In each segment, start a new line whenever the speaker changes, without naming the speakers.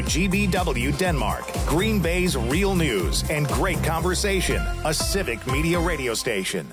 WGBW Denmark, Green Bay's real news and great conversation, a civic media radio station.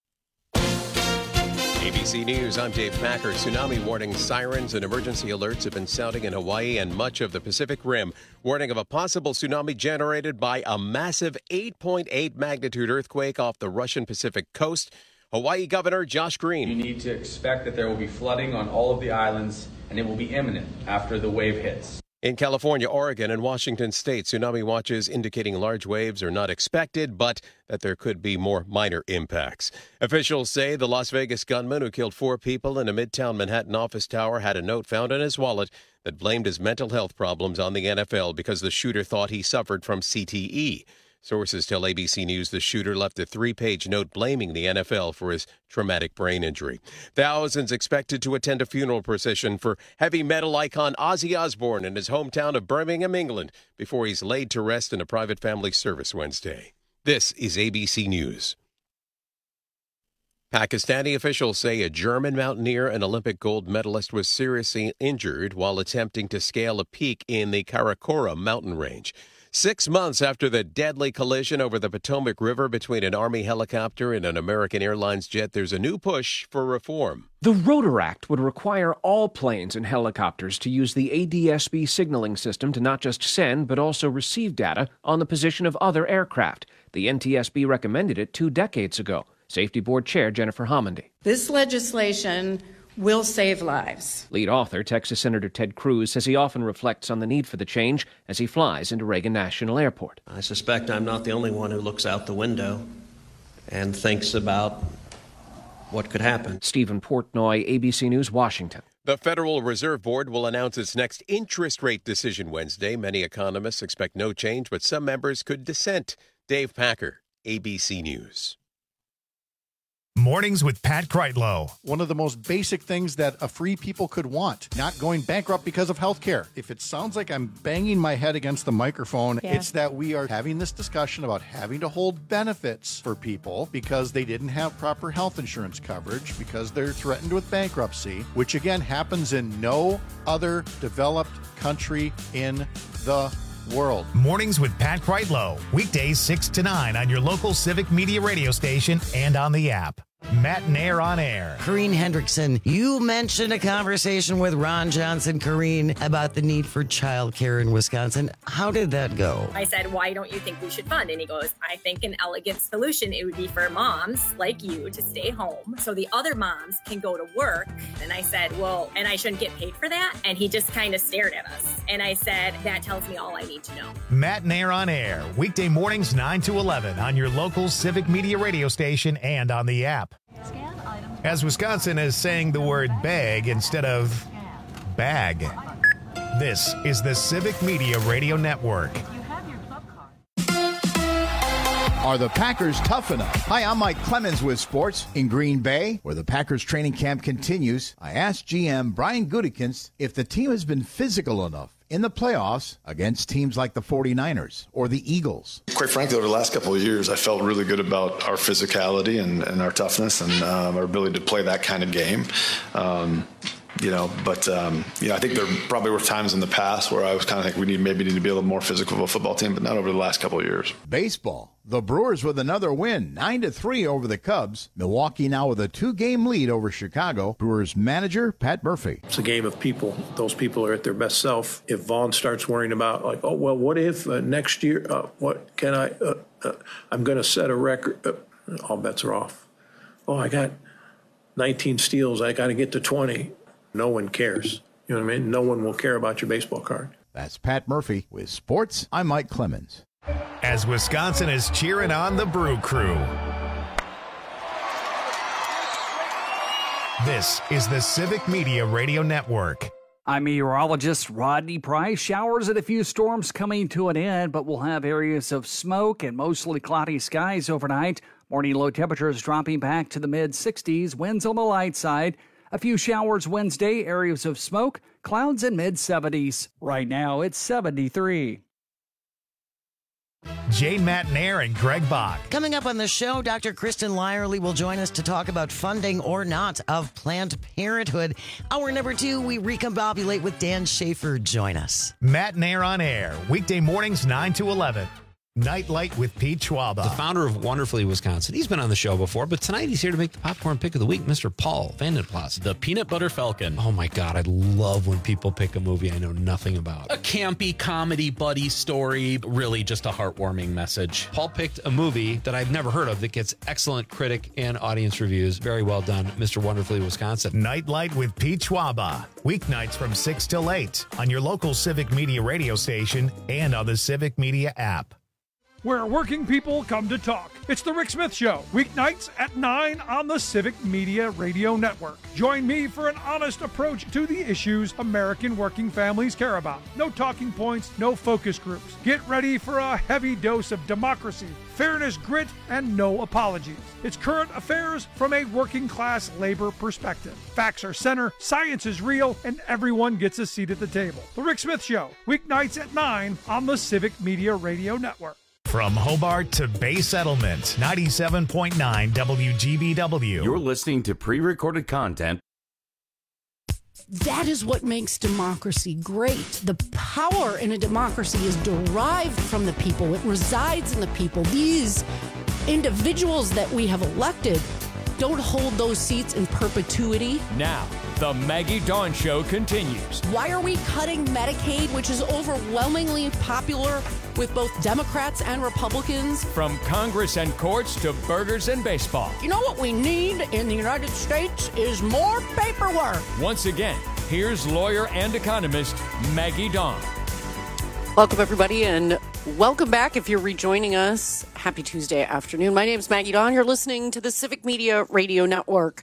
ABC News, I'm Dave Packer. Tsunami warning sirens and emergency alerts have been sounding in Hawaii and much of the Pacific Rim. Warning of a possible tsunami generated by a massive 8.8 magnitude earthquake off the Russian Pacific coast. Hawaii Governor Josh Green.
You need to expect that there will be flooding on all of the islands, and it will be imminent after the wave hits.
In California, Oregon, and Washington state, tsunami watches indicating large waves are not expected, but that there could be more minor impacts. Officials say the Las Vegas gunman who killed 4 people in a Midtown Manhattan office tower had a note found in his wallet that blamed his mental health problems on the NFL because the shooter thought he suffered from CTE. Sources tell ABC News the shooter left a 3-page note blaming the NFL for his traumatic brain injury. Thousands expected to attend a funeral procession for heavy metal icon Ozzy Osbourne in his hometown of Birmingham, England, before he's laid to rest in a private family service Wednesday. This is ABC News. Pakistani officials say a German mountaineer and Olympic gold medalist was seriously injured while attempting to scale a peak in the Karakoram mountain range. 6 months after the deadly collision over the Potomac River between an Army helicopter and an American Airlines jet, there's a new push for reform.
The Rotor Act would require all planes and helicopters to use the ADS-B signaling system to not just send but also receive data on the position of other aircraft. The NTSB recommended it 2 decades ago. Safety Board Chair Jennifer Homendy.
This legislation will save lives.
Lead author, Texas Senator Ted Cruz, says he often reflects on the need for the change as he flies into Reagan National Airport.
I suspect I'm not the only one who looks out the window and thinks about what could happen.
Stephen Portnoy, ABC News, Washington.
The Federal Reserve Board will announce its next interest rate decision Wednesday. Many economists expect no change, but some members could dissent. Dave Packer, ABC News.
Mornings with Pat Kreitlow.
One of the most basic things that a free people could want, not going bankrupt because of health care. If it sounds like I'm banging my head against the microphone, It's that we are having this discussion about having to hold benefits for people because they didn't have proper health insurance coverage, because they're threatened with bankruptcy, which again happens in no other developed country in the world.
Mornings with Pat Kreitlow. Weekdays 6 to 9 on your local Civic Media radio station and on the app. Matt and Air on Air.
Corrine Hendrickson, you mentioned a conversation with Ron Johnson, Corrine, about the need for childcare in Wisconsin. How did that go?
I said, why don't you think we should fund? And he goes, I think an elegant solution, it would be for moms like you to stay home so the other moms can go to work. And I said, well, and I shouldn't get paid for that? And he just kind of stared at us. And I said, that tells me all I need to know.
Matt and Air on Air. Weekday mornings 9 to 11 on your local Civic Media radio station and on the app. As Wisconsin is saying the word bag instead of bag. This is the Civic Media Radio Network.
Are the Packers tough enough? Hi, I'm Mike Clemens with sports. In Green Bay, where the Packers training camp continues, I asked GM Brian Gutekunst if the team has been physical enough in the playoffs against teams like the 49ers or the Eagles.
Quite frankly, over the last couple of years, I felt really good about our physicality and our toughness and our ability to play that kind of game. I think there probably were times in the past where I was kind of think we need to be a little more physical of a football team, but not over the last couple of years.
Baseball. The Brewers with another win, 9-3 over the Cubs. Milwaukee now with a 2-game lead over Chicago. Brewers manager Pat Murphy.
It's a game of people. Those people are at their best self. If Vaughn starts worrying about what if next year, what can I'm going to set a record. All bets are off. I got 19 steals. I got to get to 20. No one cares. You know what I mean? No one will care about your baseball card.
That's Pat Murphy with sports. I'm Mike Clemens.
As Wisconsin is cheering on the Brew Crew. This is the Civic Media Radio Network.
I'm meteorologist Rodney Price. Showers and a few storms coming to an end, but we'll have areas of smoke and mostly cloudy skies overnight. Morning low temperatures dropping back to the mid-60s. Winds on the light side. A few showers Wednesday, areas of smoke, clouds in mid-70s. Right now, it's 73.
Jane Matnair and Greg Bach.
Coming up on the show, Dr. Kristen Lyerly will join us to talk about funding or not of Planned Parenthood. Hour number 2, we recombobulate with Dan Schaefer. Join us.
Matnair on Air, weekday mornings 9 to 11. Nightlight with Pete Schwaba.
The founder of Wonderfully Wisconsin. He's been on the show before, but tonight he's here to make the popcorn pick of the week, Mr. Paul Vandenplas.
The Peanut Butter Falcon.
Oh my God, I love when people pick a movie I know nothing about.
A campy comedy buddy story, really just a heartwarming message.
Paul picked a movie that I've never heard of that gets excellent critic and audience reviews. Very well done, Mr. Wonderfully Wisconsin.
Nightlight with Pete Schwaba. Weeknights from 6 till 8 on your local Civic Media radio station and on the Civic Media app.
Where working people come to talk. It's The Rick Smith Show, weeknights at 9 on the Civic Media Radio Network. Join me for an honest approach to the issues American working families care about. No talking points, no focus groups. Get ready for a heavy dose of democracy, fairness, grit, and no apologies. It's current affairs from a working class labor perspective. Facts are center, science is real, and everyone gets a seat at the table. The Rick Smith Show, weeknights at 9 on the Civic Media Radio Network.
From Hobart to Bay Settlement, 97.9 WGBW.
You're listening to pre-recorded content.
That is what makes democracy great. The power in a democracy is derived from the people. It resides in the people. These individuals that we have elected don't hold those seats in perpetuity.
Now, the Maggie Dawn Show continues.
Why are we cutting Medicaid, which is overwhelmingly popular with both Democrats and Republicans?
From Congress and courts to burgers and baseball.
You know what we need in the United States is more paperwork.
Once again, here's lawyer and economist Maggie Dawn.
Welcome, everybody, and welcome back. If you're rejoining us, happy Tuesday afternoon. My name is Maggie Dawn. You're listening to the Civic Media Radio Network.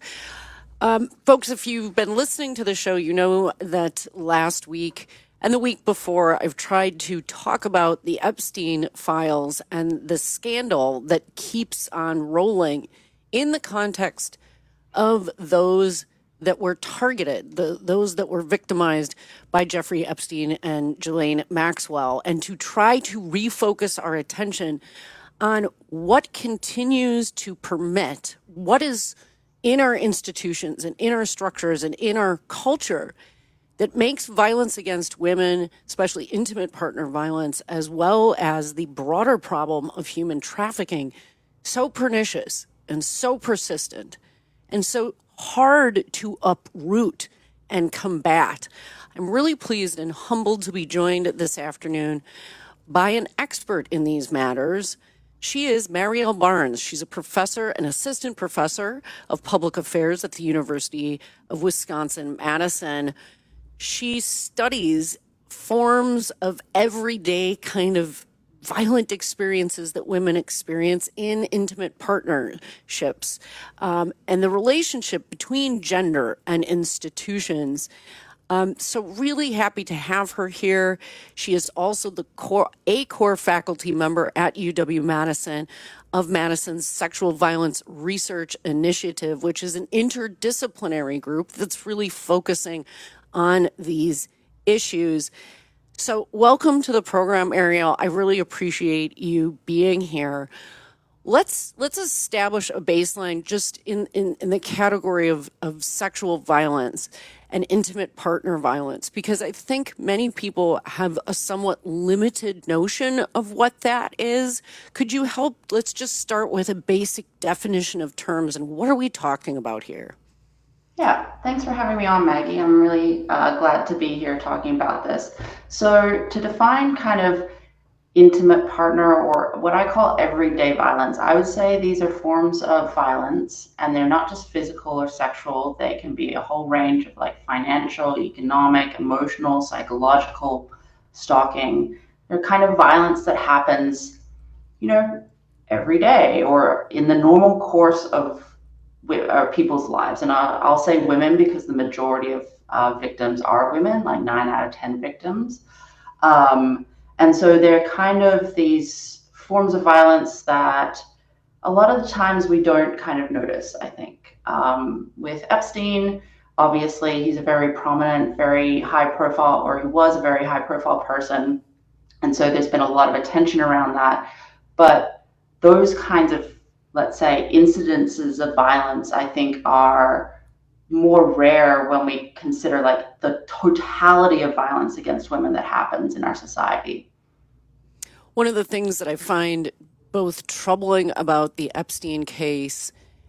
Folks, if you've been listening to the show, you know that last week and the week before, I've tried to talk about the Epstein files and the scandal that keeps on rolling in the context of those that were targeted, those that were victimized by Jeffrey Epstein and Ghislaine Maxwell, and to try to refocus our attention on what continues to permit, what is in our institutions and in our structures and in our culture that makes violence against women, especially intimate partner violence, as well as the broader problem of human trafficking, so pernicious and so persistent and so hard to uproot and combat. I'm really pleased and humbled to be joined this afternoon by an expert in these matters. She is Marielle Barnes. She's a professor, an assistant professor of public affairs at the University of Wisconsin-Madison. She studies forms of everyday kind of violent experiences that women experience in intimate partnerships, and the relationship between gender and institutions. So really happy to have her here. She is also a core faculty member at UW-Madison of Madison's Sexual Violence Research Initiative, which is an interdisciplinary group that's really focusing on these issues. So welcome to the program, Ariel. I really appreciate you being here. Let's establish a baseline just in the category of sexual violence and intimate partner violence, because I think many people have a somewhat limited notion of what that is. Could you help? Let's just start with a basic definition of terms and what are we talking about here?
Yeah, thanks for having me on, Maggie. I'm really glad to be here talking about this. So to define kind of intimate partner, or what I call everyday violence, I would say these are forms of violence, and they're not just physical or sexual. They can be a whole range of like financial, economic, emotional, psychological, stalking. They're kind of violence that happens, you know, every day or in the normal course of people's lives. And I'll say women because the majority of victims are women, like 9 out of 10 victims. And so they're kind of these forms of violence that a lot of the times we don't kind of notice, I think. With Epstein, obviously, he's a very prominent, very high profile, or he was a very high profile person. And so there's been a lot of attention around that. But those kinds of, let's say, incidences of violence, I think, are more rare when we consider like the totality of violence against women that happens in our society.
One of the things that I find both troubling about the Epstein case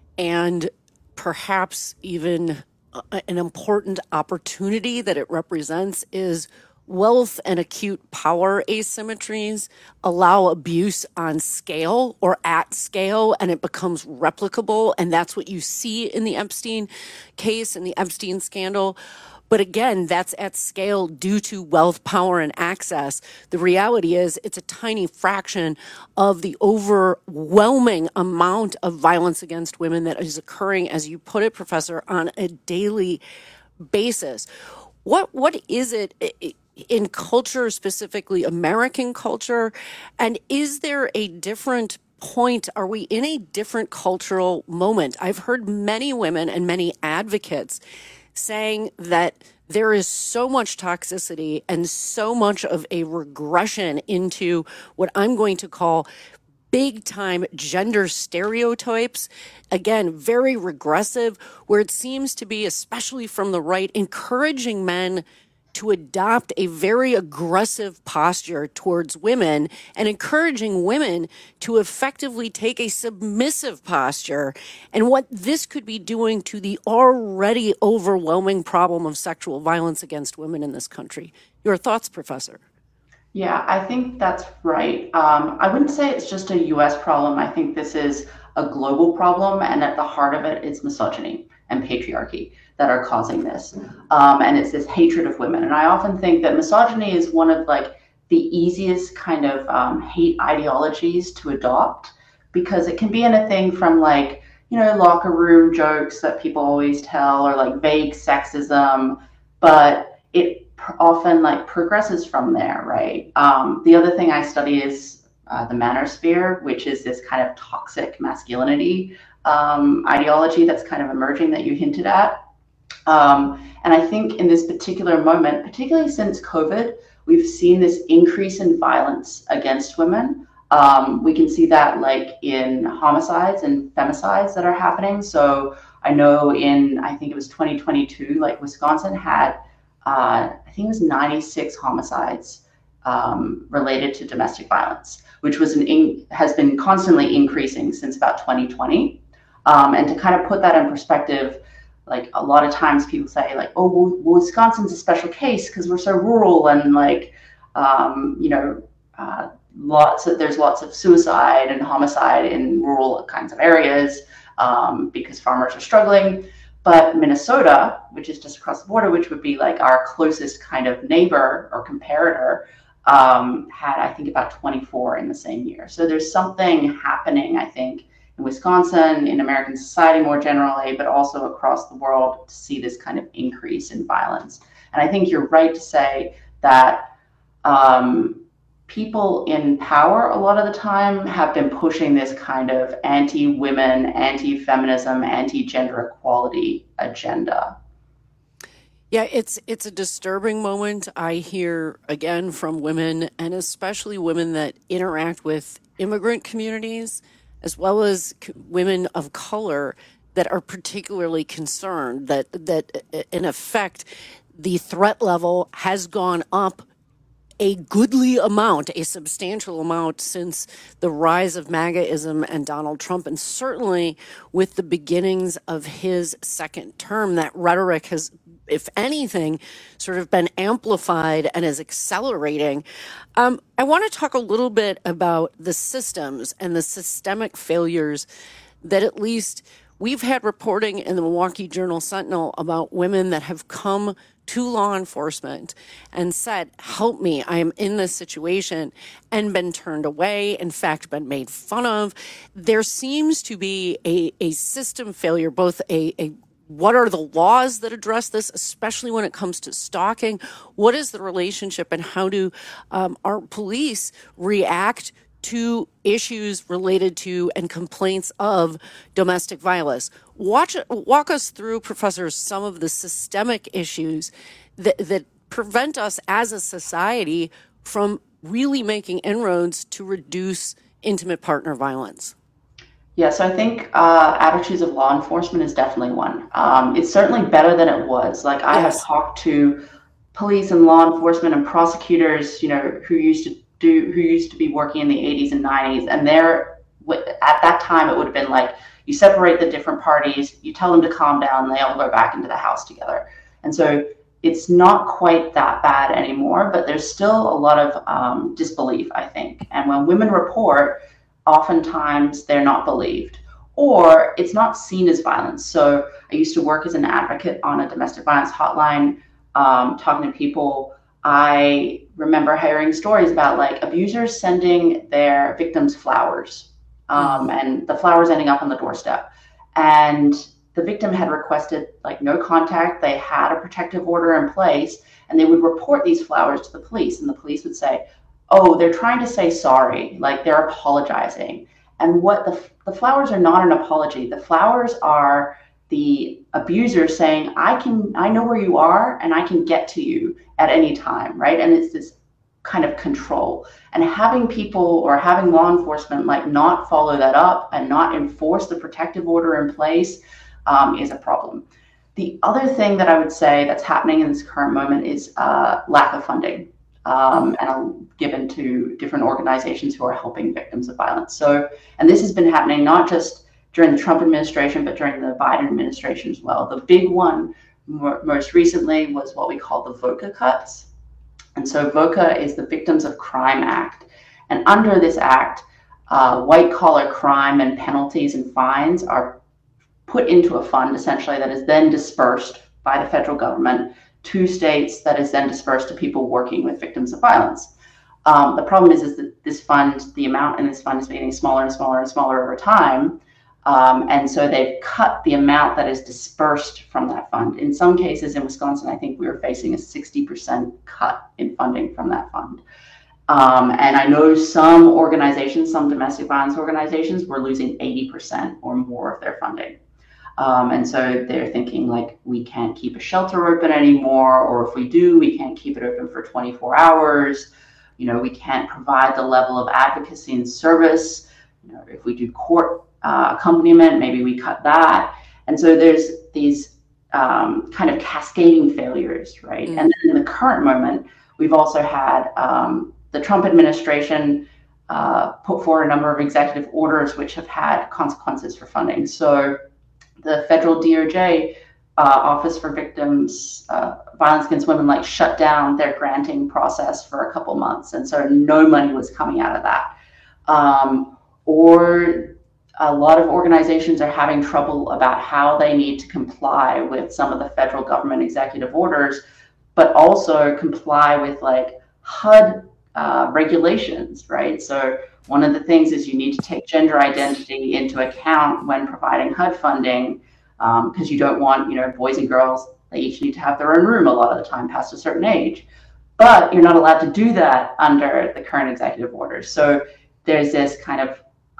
and perhaps even an important opportunity that it represents is wealth and acute power asymmetries allow abuse on scale or at scale, and it becomes replicable. And that's what you see in the Epstein case and the Epstein scandal. But again, that's at scale due to wealth, power, and access. The reality is it's a tiny fraction of the overwhelming amount of violence against women that is occurring, as you put it, Professor, on a daily basis. What is it in culture, specifically American culture? And is there a different point? Are we in a different cultural moment? I've heard many women and many advocates saying that there is so much toxicity and so much of a regression into what I'm going to call big time gender stereotypes. Again, very regressive, where it seems to be, especially from the right, encouraging men to adopt a very aggressive posture towards women and encouraging women to effectively take a submissive posture, and what this could be doing to the already overwhelming problem of sexual violence against women in this country. Your thoughts, Professor?
Yeah, I think that's right. I wouldn't say it's just a U.S. problem. I think this is a global problem, and at the heart of it is misogyny and patriarchy that are causing this. And it's this hatred of women. And I often think that misogyny is one of like the easiest kind of hate ideologies to adopt, because it can be anything from like, you know, locker room jokes that people always tell, or like vague sexism, but it often like progresses from there, right? The other thing I study is the manosphere, which is this kind of toxic masculinity ideology that's kind of emerging that you hinted at. And I think in this particular moment, particularly since COVID, we've seen this increase in violence against women. We can see that like in homicides and femicides that are happening. So I know I think it was 2022, like Wisconsin had, I think it was 96 homicides related to domestic violence, which was has been constantly increasing since about 2020. And to kind of put that in perspective, like a lot of times people say like, oh, well, Wisconsin's a special case because we're so rural, and like, you know, there's lots of suicide and homicide in rural kinds of areas because farmers are struggling. But Minnesota, which is just across the border, which would be like our closest kind of neighbor or comparator, had, I think, about 24 in the same year. So there's something happening, I think, in Wisconsin, in American society more generally, but also across the world, to see this kind of increase in violence. And I think you're right to say that people in power a lot of the time have been pushing this kind of anti-women, anti-feminism, anti-gender equality agenda.
Yeah, it's a disturbing moment. I hear again from women, and especially women that interact with immigrant communities, as well as women of color, that are particularly concerned that in effect the threat level has gone up a goodly amount, a substantial amount, since the rise of MAGAism and Donald Trump, and certainly with the beginnings of his second term. That rhetoric has, if anything, sort of been amplified and is accelerating. I want to talk a little bit about the systems and the systemic failures that at least we've had reporting in the Milwaukee Journal-Sentinel about women that have come to law enforcement and said, help me, I am in this situation, and been turned away, in fact, been made fun of. There seems to be a system failure, both what are the laws that address this, especially when it comes to stalking? What is the relationship, and how do our police react to issues related to and complaints of domestic violence? Walk us through, Professor, some of the systemic issues that prevent us as a society from really making inroads to reduce intimate partner violence?
Yeah, so I think attitudes of law enforcement is definitely one. It's certainly better than it was. Like I have talked to police and law enforcement and prosecutors, who used to be working in the 80s and 90s, and at that time it would have been like you separate the different parties, you tell them to calm down, and they all go back into the house together. And so it's not quite that bad anymore, but there's still a lot of disbelief, I think. And when women report, oftentimes they're not believed, or it's not seen as violence. So I used to work as an advocate on a domestic violence hotline, talking to people. I remember hearing stories about like abusers sending their victims flowers, and the flowers ending up on the doorstep. And the victim had requested like no contact. They had a protective order in place, and they would report these flowers to the police, and the police would say, oh, they're trying to say sorry, like they're apologizing. And what the flowers are not an apology. The flowers are the abuser saying, I know where you are and I can get to you at any time, right? And it's this kind of control. And having people or having law enforcement like not follow that up and not enforce the protective order in place is a problem. The other thing that I would say that's happening in this current moment is lack of funding. And given to different organizations who are helping victims of violence. So, and this has been happening not just during the Trump administration, but during the Biden administration as well. The big one most recently was what we call the VOCA cuts. And so VOCA is the Victims of Crime Act. And under this act, white collar crime and penalties and fines are put into a fund essentially that is then dispersed by the federal government to states, that is then dispersed to people working with victims of violence. The problem is that this fund, the amount in this fund is getting smaller and smaller and smaller over time. And so they've cut the amount that is dispersed from that fund. In some cases in Wisconsin, I think we were facing a 60% cut in funding from that fund. And I know some organizations, some domestic violence organizations were losing 80% or more of their funding. And so they're thinking like, we can't keep a shelter open anymore, or if we do, we can't keep it open for 24 hours. We can't provide the level of advocacy and service. If we do court accompaniment, maybe we cut that. And so there's these kind of cascading failures, right? And then in the current moment, we've also had the Trump administration put forward a number of executive orders which have had consequences for funding. So the federal DOJ Office for Victims Violence Against Women shut down their granting process for a couple months, and so no money was coming out of that. Or a lot of organizations are having trouble about how they need to comply with some of the federal government executive orders, but also comply with HUD regulations, right? So one of the things is you need to take gender identity into account when providing HUD funding, because you don't want, boys and girls, they each need to have their own room a lot of the time past a certain age. But you're not allowed to do that under the current executive orders. So there's this kind of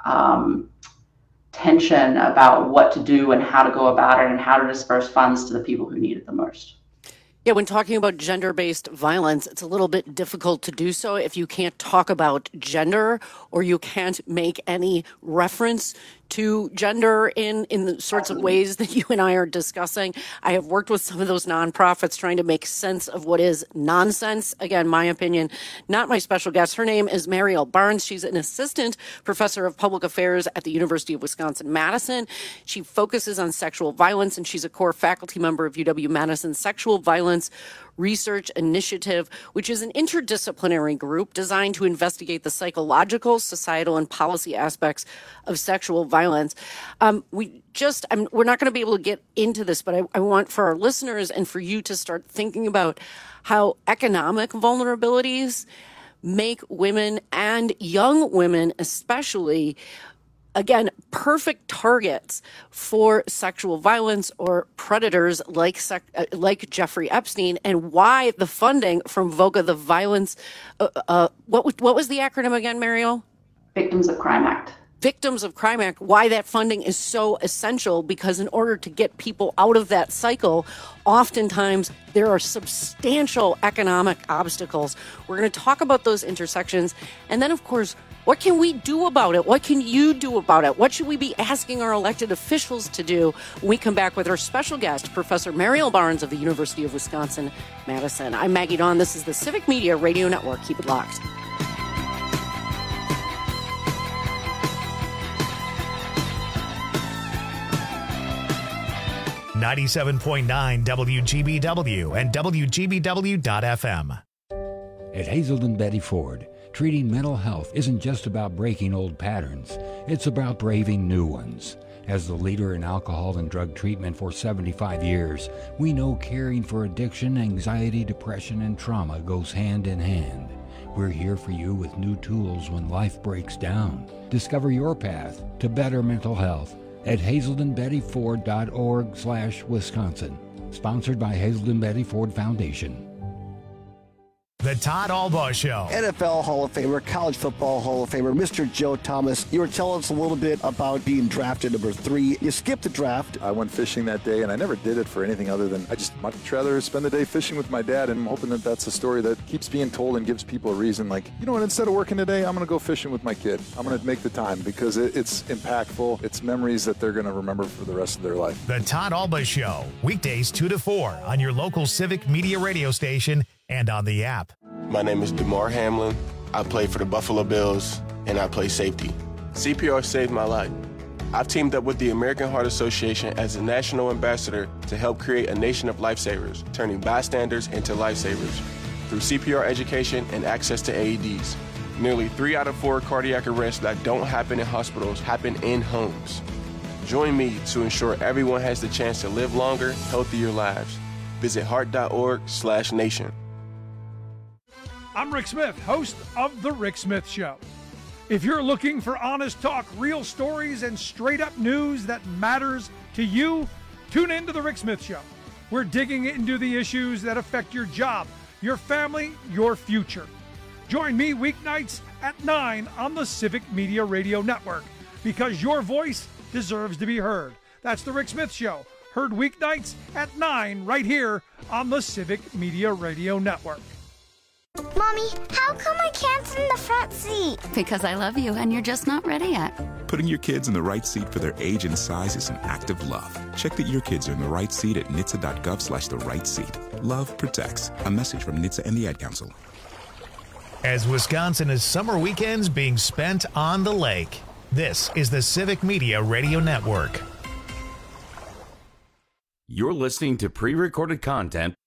tension about what to do and how to go about it and how to disperse funds to the people who need it the most.
Yeah, when talking about gender-based violence, it's a little bit difficult to do so if you can't talk about gender or you can't make any reference to gender in the sorts of ways that you and I are discussing. I have worked with some of those nonprofits trying to make sense of what is nonsense. Again, my opinion, not my special guest. Her name is Mariel Barnes. She's an assistant professor of public affairs at the University of Wisconsin-Madison. She focuses on sexual violence, and she's a core faculty member of UW-Madison's Sexual Violence Research Initiative, which is an interdisciplinary group designed to investigate the psychological, societal, and policy aspects of sexual violence. We're not going to be able to get into this, but I want for our listeners and for you to start thinking about how economic vulnerabilities make women and young women especially, again, perfect targets for sexual violence or predators like Jeffrey Epstein, and why the funding from VOCA, the violence, what was the acronym again, Mariel?
Victims of Crime Act.
Victims of Crime Act, why that funding is so essential, because in order to get people out of that cycle, oftentimes there are substantial economic obstacles. We're going to talk about those intersections. And then, of course, what can we do about it? What can you do about it? What should we be asking our elected officials to do when we come back with our special guest, Professor Mariel Barnes of the University of Wisconsin-Madison. I'm Maggie Dawn. This is the Civic Media Radio Network. Keep it locked.
.9 WGBW and WGBW.FM.
At Hazelden Betty Ford, treating mental health isn't just about breaking old patterns. It's about braving new ones. As the leader in alcohol and drug treatment for 75 years, we know caring for addiction, anxiety, depression, and trauma goes hand in hand. We're here for you with new tools when life breaks down. Discover your path to better mental health at hazeldenbettyford.org/Wisconsin. Sponsored by Hazelden Betty Ford Foundation.
The Todd Albaugh Show.
NFL Hall of Famer, college football Hall of Famer, Mr. Joe Thomas. You were telling us a little bit about being drafted number 3. You skipped the draft.
I went fishing that day, and I never did it for anything other than I just much rather spend the day fishing with my dad, and I'm hoping that that's a story that keeps being told and gives people a reason, like, you know what, instead of working today, I'm going to go fishing with my kid. I'm going to make the time because it's impactful. It's memories that they're going to remember for the rest of their life.
The Todd Albaugh Show, weekdays 2 to 4 on your local Civic Media radio station and on the app.
My name is DeMar Hamlin. I play for the Buffalo Bills, and I play safety. CPR saved my life. I've teamed up with the American Heart Association as a national ambassador to help create a nation of lifesavers, turning bystanders into lifesavers through CPR education and access to AEDs. Nearly 3 out of 4 cardiac arrests that don't happen in hospitals happen in homes. Join me to ensure everyone has the chance to live longer, healthier lives. Visit heart.org/nation.
I'm Rick Smith, host of The Rick Smith Show. If you're looking for honest talk, real stories, and straight-up news that matters to you, tune in to The Rick Smith Show. We're digging into the issues that affect your job, your family, your future. Join me weeknights at 9 on the Civic Media Radio Network, because your voice deserves to be heard. That's The Rick Smith Show, heard weeknights at 9 right here on the Civic Media Radio Network.
Mommy, how come I can't sit in the front seat?
Because I love you and you're just not ready yet.
Putting your kids in the right seat for their age and size is an act of love. Check that your kids are in the right seat at nhtsa.gov/the-right-seat. Love protects. A message from NHTSA and the Ad Council.
As Wisconsin is summer weekends being spent on the lake, this is the Civic Media Radio Network.
You're listening to pre-recorded content.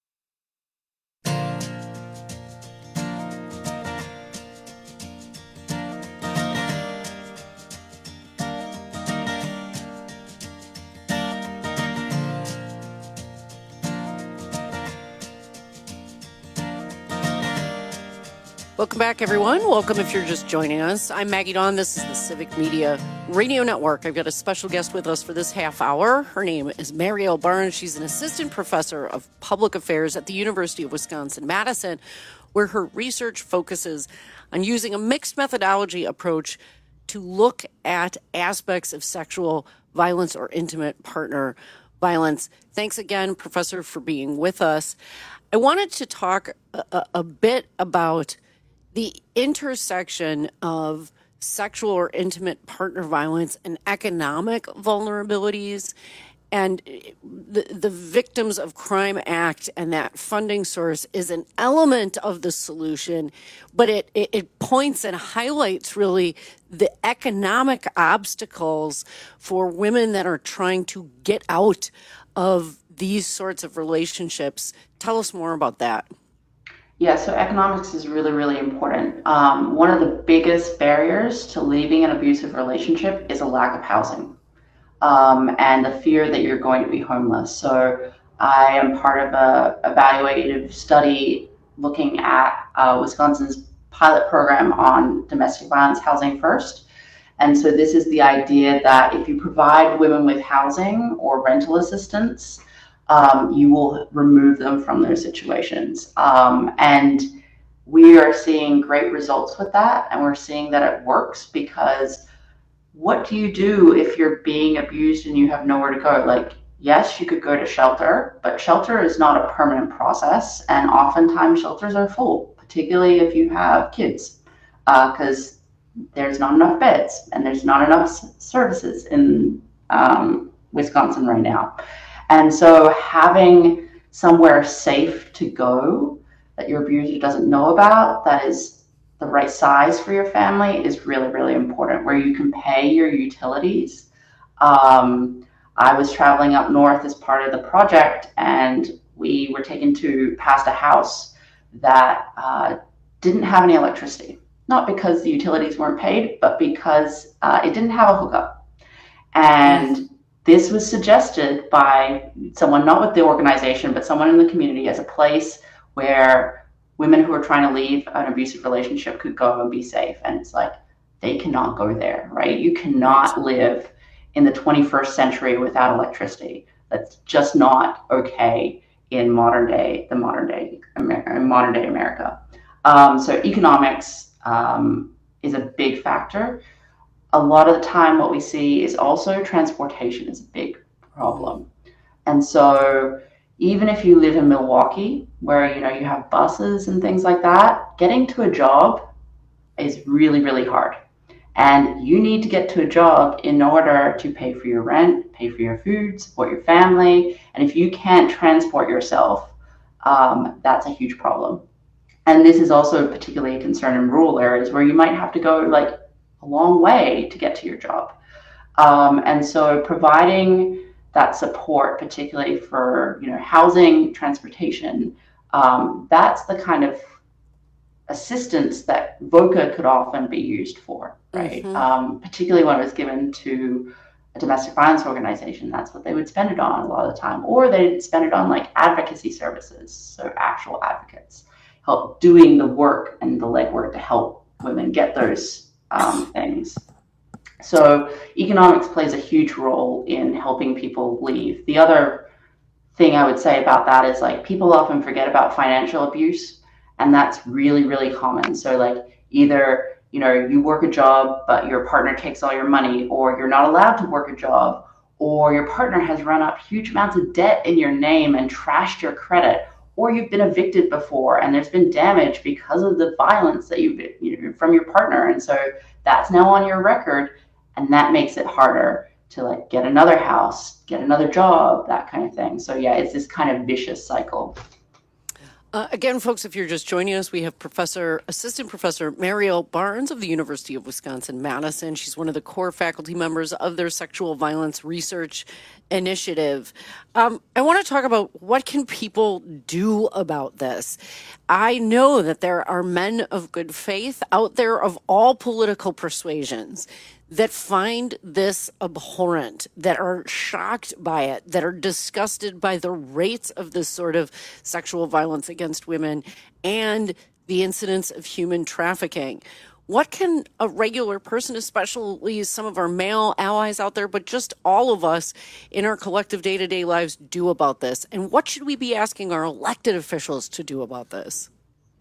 Welcome back, everyone. Welcome if you're just joining us. I'm Maggie Dawn. This is the Civic Media Radio Network. I've got a special guest with us for this half hour. Her name is Mariel Barnes. She's an assistant professor of public affairs at the University of Wisconsin-Madison, where her research focuses on using a mixed methodology approach to look at aspects of sexual violence or intimate partner violence. Thanks again, Professor, for being with us. I wanted to talk a bit about the intersection of sexual or intimate partner violence and economic vulnerabilities, and the Victims of Crime Act and that funding source is an element of the solution, but it points and highlights really the economic obstacles for women that are trying to get out of these sorts of relationships. Tell us more about that.
Yeah, so economics is really, really important. One of the biggest barriers to leaving an abusive relationship is a lack of housing and the fear that you're going to be homeless. So I am part of a evaluative study looking at Wisconsin's pilot program on domestic violence housing first. And so this is the idea that if you provide women with housing or rental assistance, you will remove them from those situations. And we are seeing great results with that. And we're seeing that it works because what do you do if you're being abused and you have nowhere to go? Like, yes, you could go to shelter, but shelter is not a permanent process. And oftentimes shelters are full, particularly if you have kids, because there's not enough beds and there's not enough services in Wisconsin right now. And so having somewhere safe to go that your abuser doesn't know about, that is the right size for your family, is really, really important, where you can pay your utilities. I was traveling up north as part of the project, and we were taken past a house that didn't have any electricity. Not because the utilities weren't paid, but because it didn't have a hookup. And this was suggested by someone, not with the organization, but someone in the community, as a place where women who are trying to leave an abusive relationship could go and be safe. And it's like, they cannot go there, right? You cannot live in the 21st century without electricity. That's just not okay in modern day America. So economics is a big factor. A lot of the time what we see is also transportation is a big problem. And so even if you live in Milwaukee, where you have buses and things like that, getting to a job is really, really hard. And you need to get to a job in order to pay for your rent, pay for your food, support your family. And if you can't transport yourself, that's a huge problem. And this is also particularly a concern in rural areas where you might have to go like a long way to get to your job. And so providing that support, particularly for housing, transportation, that's the kind of assistance that VOCA could often be used for, right? Particularly when it was given to a domestic violence organization, that's what they would spend it on a lot of the time. Or they'd spend it on like advocacy services, so actual advocates help doing the work and the legwork to help women get those things. So economics plays a huge role in helping people leave. The other thing I would say about that is like people often forget about financial abuse, and that's really, really common. So like either you work a job but your partner takes all your money, or you're not allowed to work a job, or your partner has run up huge amounts of debt in your name and trashed your credit, or you've been evicted before and there's been damage because of the violence that from your partner, and so that's now on your record, and that makes it harder to like get another house, get another job, that kind of thing. So yeah, it's this kind of vicious cycle.
Again, folks, if you're just joining us, we have Assistant Professor Mariel Barnes of the University of Wisconsin-Madison. She's one of the core faculty members of their Sexual Violence Research Initiative. I want to talk about what can people do about this. I know that there are men of good faith out there of all political persuasions that find this abhorrent, that are shocked by it, that are disgusted by the rates of this sort of sexual violence against women and the incidence of human trafficking. What can a regular person, especially some of our male allies out there, but just all of us in our collective day-to-day lives do about this? And what should we be asking our elected officials to do about this?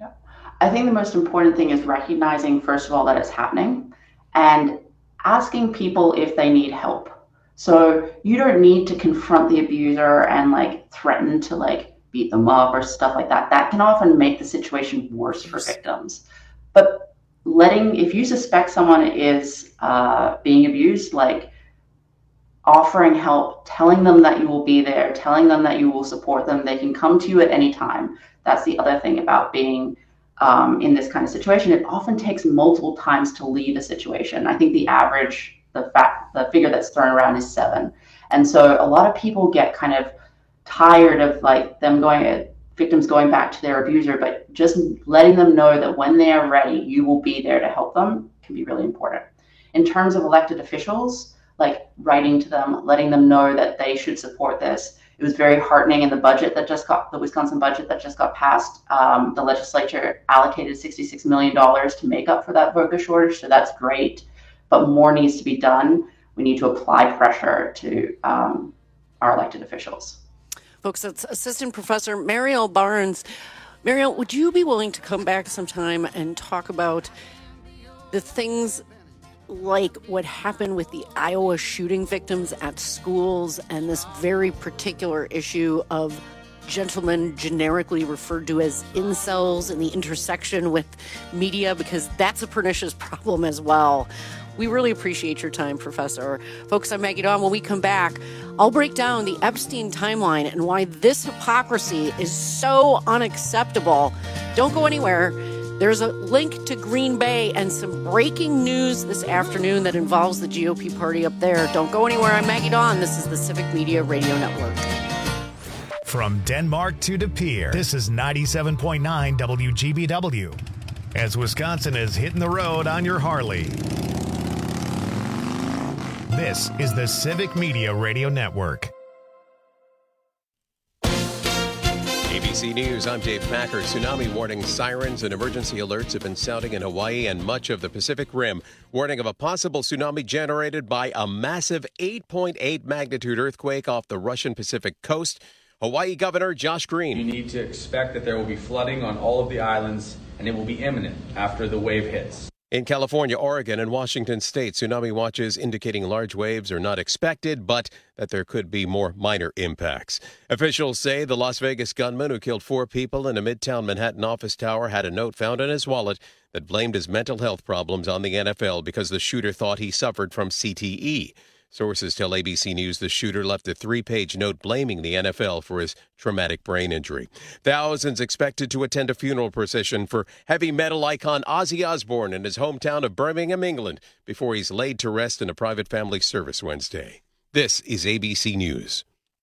I think the most important thing is recognizing, first of all, that it's happening, and asking people if they need help. So you don't need to confront the abuser and like threaten to like beat them up or stuff like that. That can often make the situation worse for victims. But if you suspect someone is being abused, like offering help, telling them that you will be there, telling them that you will support them, they can come to you at any time. That's the other thing about being in this kind of situation. It often takes multiple times to leave a situation. I think the average, the figure that's thrown around is 7. And so a lot of people get kind of tired of like victims going back to their abuser, but just letting them know that when they are ready, you will be there to help them can be really important. In terms of elected officials, like writing to them, letting them know that they should support this. It was very heartening in the Wisconsin budget that just got passed. The legislature allocated $66 million to make up for that VOCA shortage, so that's great. But more needs to be done. We need to apply pressure to our elected officials.
Folks, that's Assistant Professor Mariel Barnes. Mariel, would you be willing to come back sometime and talk about the things like what happened with the Iowa shooting victims at schools and this very particular issue of gentlemen generically referred to as incels in the intersection with media, because that's a pernicious problem as well. We really appreciate your time, Professor. Folks, I'm Maggie Dawn. When we come back, I'll break down the Epstein timeline and why this hypocrisy is so unacceptable. Don't go anywhere. There's a link to Green Bay and some breaking news this afternoon that involves the GOP party up there. Don't go anywhere. I'm Maggie Dawn. This is the Civic Media Radio Network.
From Denmark to De Pere, this is 97.9 WGBW. As Wisconsin is hitting the road on your Harley. This is the Civic Media Radio Network.
ABC News, I'm Dave Packer. Tsunami warning sirens and emergency alerts have been sounding in Hawaii and much of the Pacific Rim. Warning of a possible tsunami generated by a massive 8.8 magnitude earthquake off the Russian Pacific coast. Hawaii Governor Josh Green.
You need to expect that there will be flooding on all of the islands, and it will be imminent after the wave hits.
In California, Oregon, and Washington state, tsunami watches indicating large waves are not expected, but that there could be more minor impacts. Officials say the Las Vegas gunman who killed 4 people in a Midtown Manhattan office tower had a note found in his wallet that blamed his mental health problems on the NFL because the shooter thought he suffered from CTE. Sources tell ABC News the shooter left a 3-page note blaming the NFL for his traumatic brain injury. Thousands expected to attend a funeral procession for heavy metal icon Ozzy Osbourne in his hometown of Birmingham, England, before he's laid to rest in a private family service Wednesday. This is ABC News.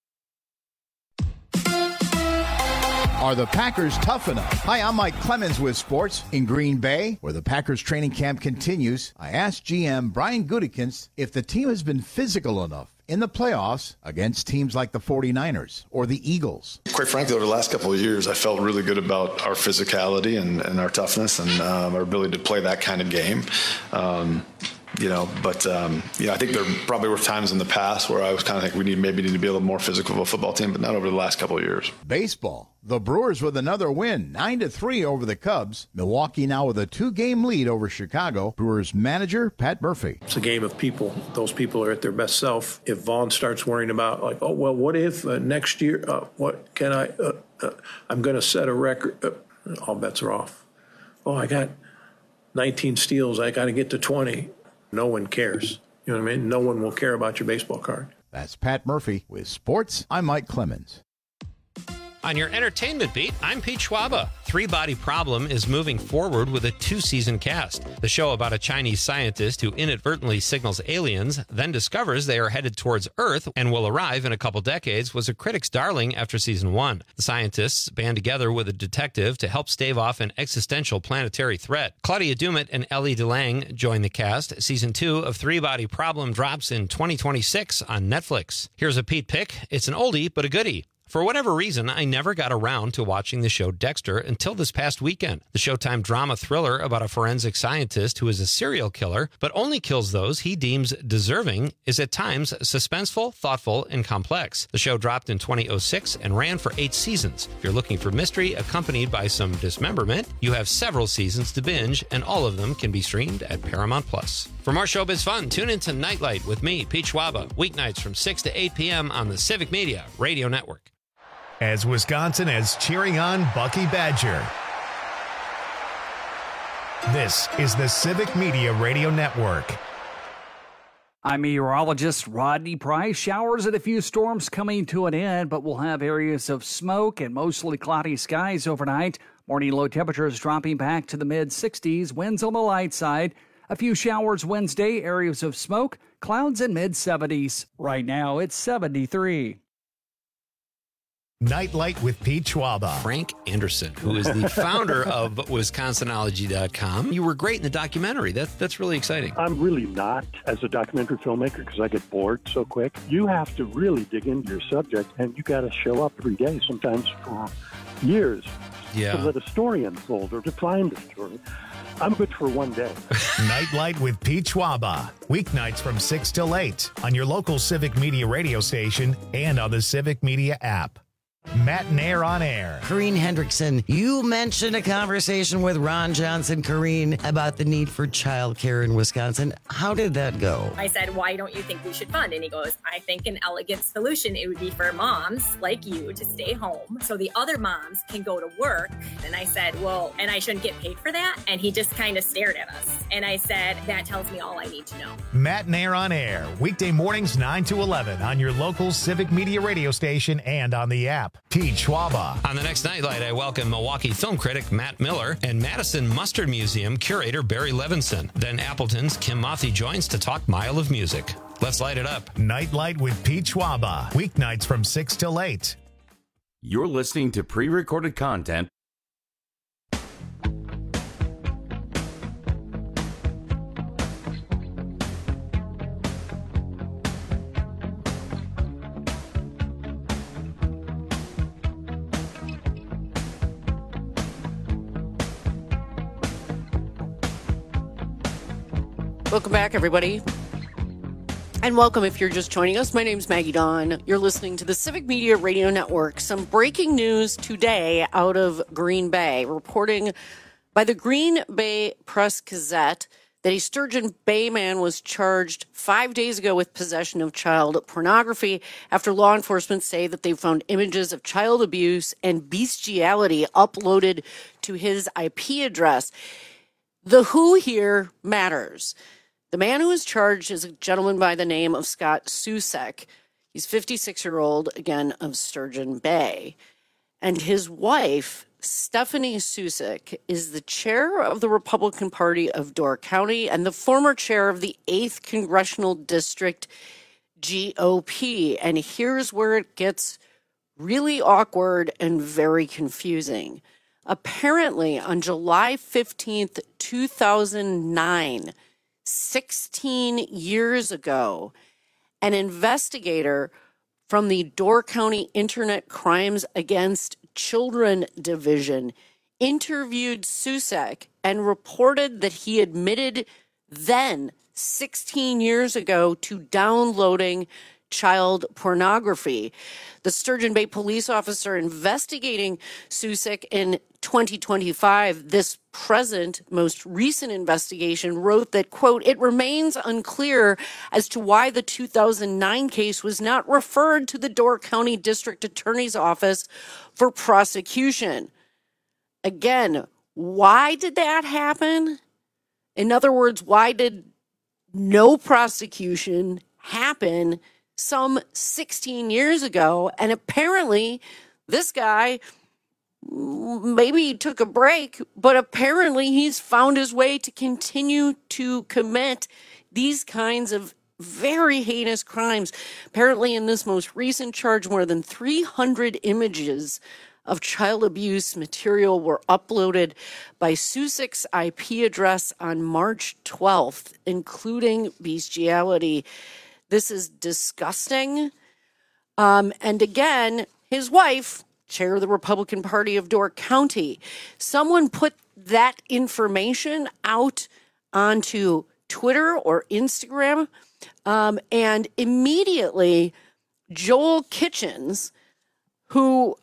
Are the Packers tough enough? Hi, I'm Mike Clemens with sports. In Green Bay, where the Packers training camp continues, I asked GM Brian Gutekunst if the team has been physical enough in the playoffs against teams like the 49ers or the Eagles.
Quite frankly, over the last couple of years, I felt really good about our physicality and our toughness and our ability to play that kind of game. I think there probably were times in the past where I was kind of think we need to be a little more physical of a football team, but not over the last couple of years.
Baseball. The Brewers with another win, 9-3 over the Cubs. Milwaukee now with a 2-game lead over Chicago. Brewers manager Pat Murphy.
It's a game of people. Those people are at their best self. If Vaughn starts worrying about what if next year, I'm going to set a record, all bets are off. I got 19 steals. I got to get to 20. No one cares. You know what I mean? No one will care about your baseball card.
That's Pat Murphy with sports. I'm Mike Clemens.
On your entertainment beat, I'm Pete Schwaba. Three Body Problem is moving forward with a 2-season cast. The show about a Chinese scientist who inadvertently signals aliens, then discovers they are headed towards Earth and will arrive in a couple decades, was a critic's darling after season 1. The scientists band together with a detective to help stave off an existential planetary threat. Claudia Dumet and Ellie DeLange join the cast. Season 2 of Three Body Problem drops in 2026 on Netflix. Here's a Pete pick. It's an oldie, but a goodie. For whatever reason, I never got around to watching the show Dexter until this past weekend. The Showtime drama thriller about a forensic scientist who is a serial killer, but only kills those he deems deserving, is at times suspenseful, thoughtful, and complex. The show dropped in 2006 and ran for 8 seasons. If you're looking for mystery accompanied by some dismemberment, you have several seasons to binge, and all of them can be streamed at Paramount+. For more showbiz fun, tune into Nightlight with me, Pete Schwaba, weeknights from 6 to 8 p.m. on the Civic Media Radio Network.
As Wisconsin is cheering on Bucky Badger. This is the Civic Media Radio Network.
I'm meteorologist Rodney Price. Showers and a few storms coming to an end, but we'll have areas of smoke and mostly cloudy skies overnight. Morning low temperatures dropping back to the mid-60s. Winds on the light side. A few showers Wednesday, areas of smoke, clouds in mid-70s. Right now, it's 73.
Nightlight with Pete Schwaba.
Frank Anderson, who is the founder of Wisconsinology.com. You were great in the documentary. That's really exciting.
I'm really not as a documentary filmmaker because I get bored so quick. You have to really dig into your subject, and you got to show up every day, sometimes for years, to let a story unfold or to find a story. I'm good for one day.
Nightlight with Pete Schwaba. Weeknights from 6 till 8 on your local Civic Media radio station and on the Civic Media app. Matt and Air on Air.
Corrine Hendrickson, you mentioned a conversation with Ron Johnson, Corrine, about the need for childcare in Wisconsin. How did that go?
I said, why don't you think we should fund? And he goes, I think an elegant solution, it would be for moms like you to stay home so the other moms can go to work. And I said, well, and I shouldn't get paid for that? And he just kind of stared at us. And I said, that tells me all I need to know.
Matt and Air on Air, weekday mornings 9 to 11 on your local Civic Media radio station and on the app. Pete Schwaba.
On the next Nightlight, I welcome Milwaukee film critic Matt Miller and Madison Mustard Museum curator Barry Levinson. Then Appleton's Kim Mothy joins to talk Mile of Music. Let's light it up.
Nightlight with Pete Schwaba. Weeknights from 6 till 8.
You're listening to pre-recorded content.
Welcome back, everybody. And welcome if you're just joining us. My name's Maggie Dawn. You're listening to the Civic Media Radio Network. Some breaking news today out of Green Bay. Reporting by the Green Bay Press-Gazette that a Sturgeon Bay man was charged 5 days ago with possession of child pornography after law enforcement say that they found images of child abuse and bestiality uploaded to his IP address. The who here matters. The man who is charged is a gentleman by the name of Scott Susek. He's 56-year-old, again, of Sturgeon Bay. And his wife, Stephanie Susek, is the chair of the Republican Party of Door County and the former chair of the 8th Congressional District GOP. And here's where it gets really awkward and very confusing. Apparently, on July 15th, 2009, 16 years ago, an investigator from the Door County Internet Crimes Against Children Division interviewed Susek and reported that he admitted then, 16 years ago, to downloading child pornography. The Sturgeon Bay police officer investigating Susek in 2025, this present, most recent investigation, wrote that, quote, it remains unclear as to why the 2009 case was not referred to the Door County District Attorney's Office for prosecution. Again, why did that happen? In other words, why did no prosecution happen some 16 years ago? And apparently this guy, maybe he took a break, but apparently he's found his way to continue to commit these kinds of very heinous crimes. Apparently in this most recent charge, more than 300 images of child abuse material were uploaded by Susek's IP address on March 12th, including bestiality. This is disgusting. And again, his wife, chair of the Republican Party of Door County, someone put that information out onto Twitter or Instagram, and immediately Joel Kitchens, who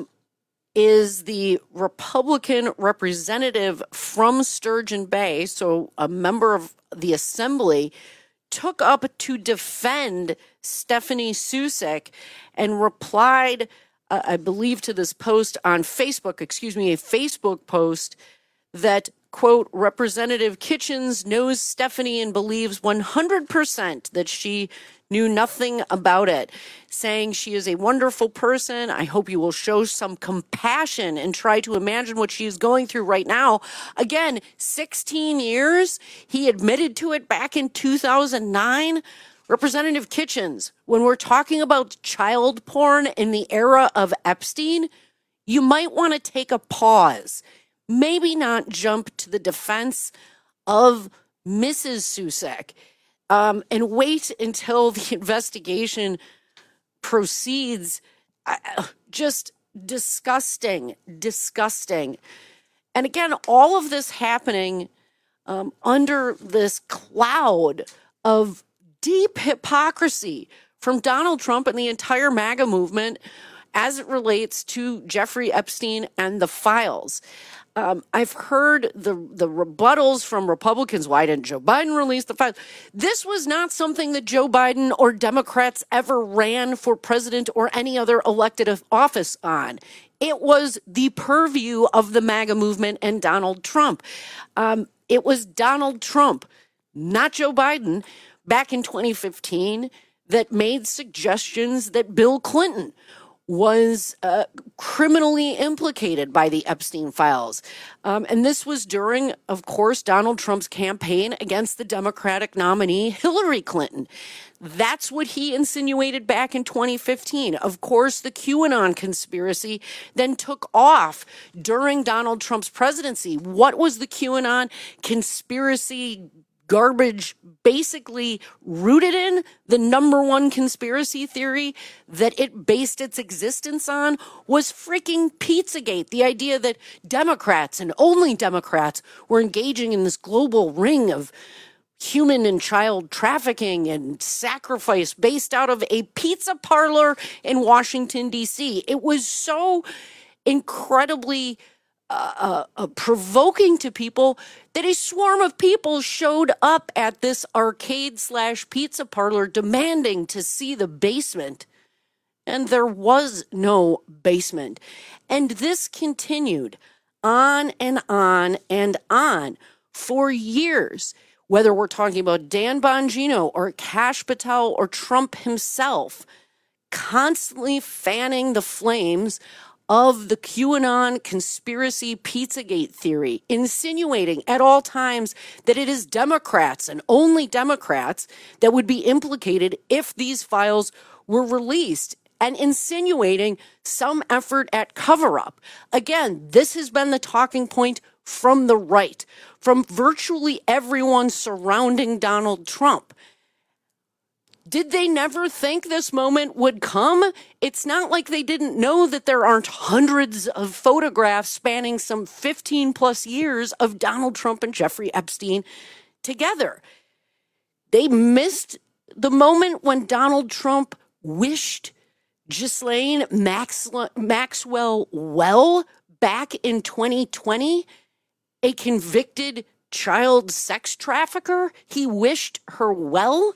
is the Republican representative from Sturgeon Bay, so a member of the assembly, took up to defend Stephanie Susek and replied, I believe, to this post on Facebook, a Facebook post that, quote, Representative Kitchens knows Stephanie and believes 100% that she knew nothing about it, saying she is a wonderful person. I hope you will show some compassion and try to imagine what she is going through right now. Again, 16 years. He admitted to it back in 2009. Representative Kitchens, when we're talking about child porn in the era of Epstein, you might want to take a pause. Maybe not jump to the defense of Mrs. Susek, and wait until the investigation proceeds. Just disgusting. And again, all of this happening under this cloud of deep hypocrisy from Donald Trump and the entire MAGA movement as it relates to Jeffrey Epstein and the files. I've heard the rebuttals from Republicans. Why didn't Joe Biden release the files? This was not something that Joe Biden or Democrats ever ran for president or any other elected office on. It was the purview of the MAGA movement and Donald Trump. It was Donald Trump, not Joe Biden, back in 2015 that made suggestions that Bill Clinton was criminally implicated by the Epstein files. And this was during, of course, Donald Trump's campaign against the Democratic nominee, Hillary Clinton. That's what he insinuated back in 2015. Of course, the QAnon conspiracy then took off during Donald Trump's presidency. What was the QAnon conspiracy garbage basically rooted in? The number one conspiracy theory that it based its existence on was freaking Pizzagate. The idea that Democrats and only Democrats were engaging in this global ring of human and child trafficking and sacrifice based out of a pizza parlor in Washington, D.C. It was so incredibly provoking to people that a swarm of people showed up at this arcade/pizza parlor demanding to see the basement. And there was no basement. And this continued on and on and on for years, whether we're talking about Dan Bongino or Kash Patel or Trump himself, constantly fanning the flames of the QAnon conspiracy Pizzagate theory, insinuating at all times that it is Democrats and only Democrats that would be implicated if these files were released, and insinuating some effort at cover-up. Again, this has been the talking point from the right, from virtually everyone surrounding Donald Trump. Did they never think this moment would come? It's not like they didn't know that there aren't hundreds of photographs spanning some 15 plus years of Donald Trump and Jeffrey Epstein together. They missed the moment when Donald Trump wished Ghislaine Maxwell well back in 2020, a convicted child sex trafficker. He wished her well.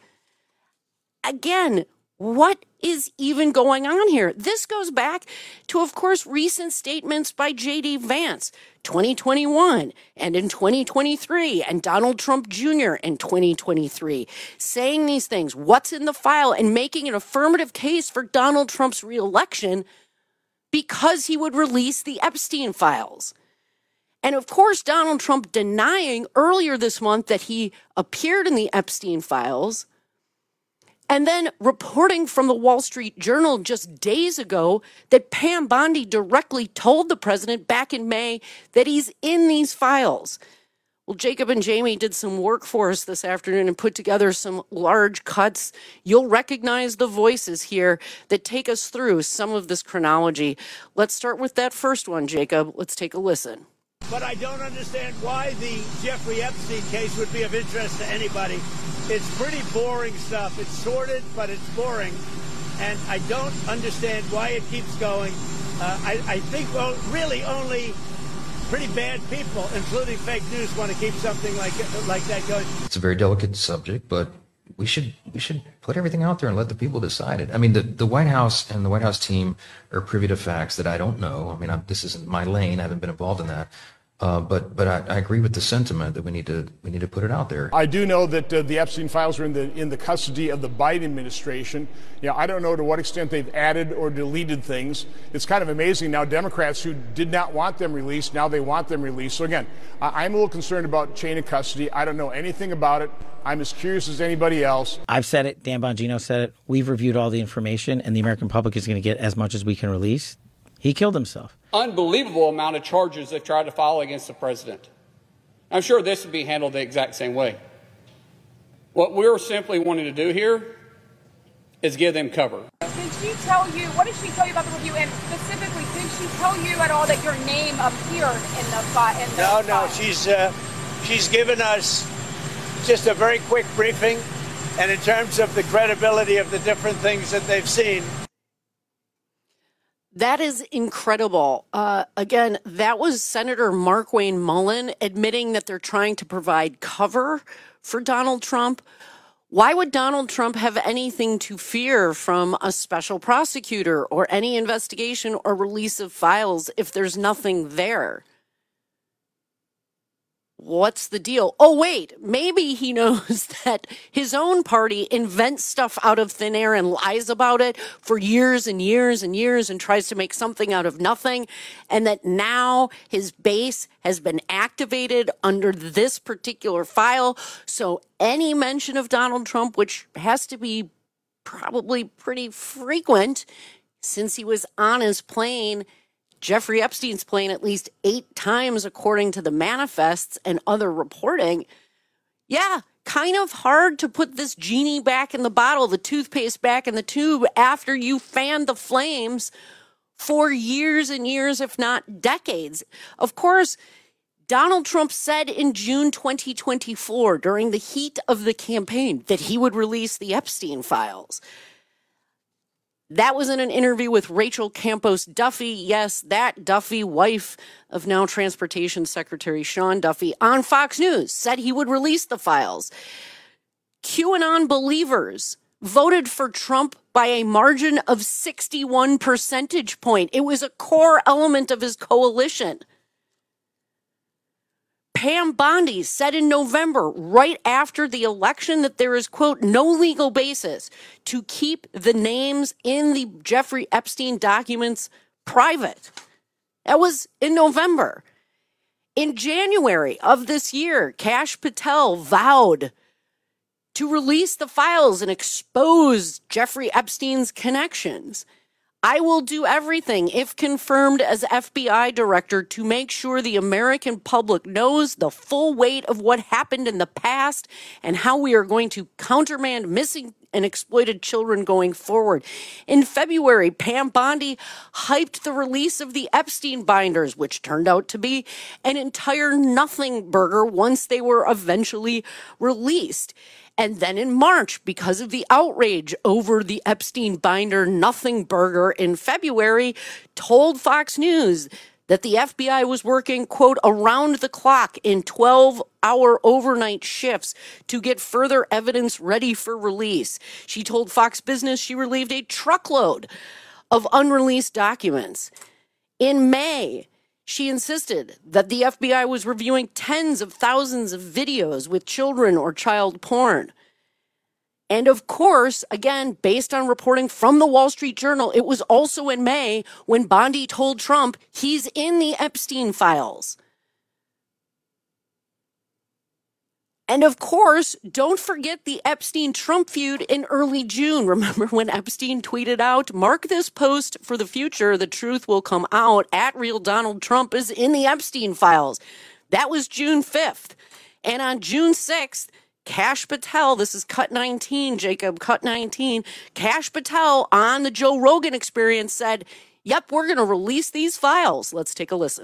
Again, what is even going on here? This goes back to, of course, recent statements by J.D. Vance, 2021, and in 2023, and Donald Trump Jr. in 2023, saying these things, what's in the file, and making an affirmative case for Donald Trump's reelection because he would release the Epstein files. And of course, Donald Trump denying earlier this month that he appeared in the Epstein files, and then reporting from the Wall Street Journal just days ago that Pam Bondi directly told the president back in May that he's in these files. Well, Jacob and Jamie did some work for us this afternoon and put together some large cuts. You'll recognize the voices here that take us through some of this chronology. Let's start with that first one, Jacob. Let's take a listen.
But I don't understand why the Jeffrey Epstein case would be of interest to anybody. It's pretty boring stuff. It's sordid, but it's boring. And I don't understand why it keeps going. I think, well, really only pretty bad people, including fake news, want to keep something like that going.
It's a very delicate subject, but we should put everything out there and let the people decide it. I mean, the White House and the White House team are privy to facts that I don't know. I mean, this isn't my lane. I haven't been involved in that. But I agree with the sentiment that we need to put it out there.
I do know that the Epstein files are in the custody of the Biden administration. I don't know to what extent they've added or deleted things. It's kind of amazing now. Democrats who did not want them released, now they want them released. So again, I'm a little concerned about chain of custody. I don't know anything about it. I'm as curious as anybody else.
I've said it. Dan Bongino said it. We've reviewed all the information, and the American public is going to get as much as we can release. He killed himself.
Unbelievable amount of charges they tried to file against the president. I'm sure this would be handled the exact same way. What we're simply wanting to do here is give them cover.
Did she tell you, what did she tell you about the review? And specifically, did she tell you at all that your name appeared in the file?
No, she's given us just a very quick briefing. And in terms of the credibility of the different things that they've seen,
That is incredible. Again, that was Senator Markwayne Mullin admitting that they're trying to provide cover for Donald Trump. Why would Donald Trump have anything to fear from a special prosecutor or any investigation or release of files if there's nothing there? What's the deal? Oh, wait, maybe he knows that his own party invents stuff out of thin air and lies about it for years and years and years and tries to make something out of nothing. And that now his base has been activated under this particular file. So any mention of Donald Trump, which has to be probably pretty frequent since he was on his plane, Jeffrey Epstein's plane, at least 8 times, according to the manifests and other reporting. Yeah, kind of hard to put this genie back in the bottle, the toothpaste back in the tube after you fanned the flames for years and years, if not decades. Of course, Donald Trump said in June 2024, during the heat of the campaign, that he would release the Epstein files. That was in an interview with Rachel Campos Duffy. Yes, that Duffy, wife of now Transportation Secretary Sean Duffy, on Fox News, said he would release the files. QAnon believers voted for Trump by a margin of 61 percentage point. It was a core element of his coalition. Pam Bondi said in November, right after the election, that there is, quote, no legal basis to keep the names in the Jeffrey Epstein documents private. That was in November. In January of this year, Kash Patel vowed to release the files and expose Jeffrey Epstein's connections. I will do everything, if confirmed as FBI director, to make sure the American public knows the full weight of what happened in the past and how we are going to countermand missing and exploited children going forward. In February, Pam Bondi hyped the release of the Epstein binders, which turned out to be an entire nothing burger once they were eventually released. And then in March, because of the outrage over the Epstein binder nothing burger in February, told Fox News that the FBI was working, quote, around the clock in 12-hour overnight shifts to get further evidence ready for release. She told Fox Business she relieved a truckload of unreleased documents. In May, she insisted that the FBI was reviewing tens of thousands of videos with children or child porn. And of course, again, based on reporting from the Wall Street Journal, it was also in May when Bondi told Trump he's in the Epstein files. And of course, don't forget the Epstein-Trump feud in early June. Remember when Epstein tweeted out, mark this post for the future, the truth will come out, at real Donald Trump is in the Epstein files. That was June 5th. And on June 6th, Kash Patel, this is cut 19, Jacob, cut 19, Kash Patel on the Joe Rogan Experience said, yep, we're going to release these files. Let's take a listen.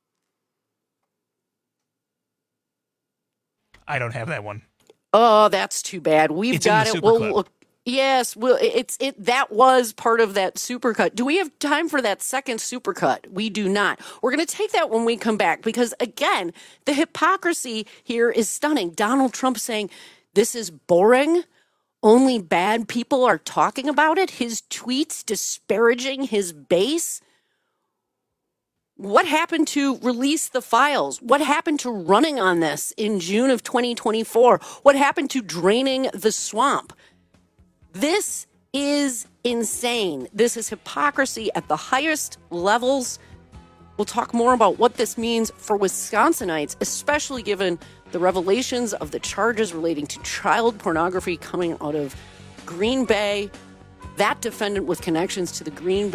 I don't have that one.
Oh, that's too bad. We've got it. We'll look. Yes, well, that was part of that supercut. Do we have time for that second supercut? We do not. We're going to take that when we come back because, again, the hypocrisy here is stunning. Donald Trump saying this is boring. Only bad people are talking about it. His tweets disparaging his base. What happened to release the files? What happened to running on this in June of 2024? What happened to draining the swamp? This is insane. This is hypocrisy at the highest levels. We'll talk more about what this means for Wisconsinites, especially given the revelations of the charges relating to child pornography coming out of Green Bay. That defendant with connections to the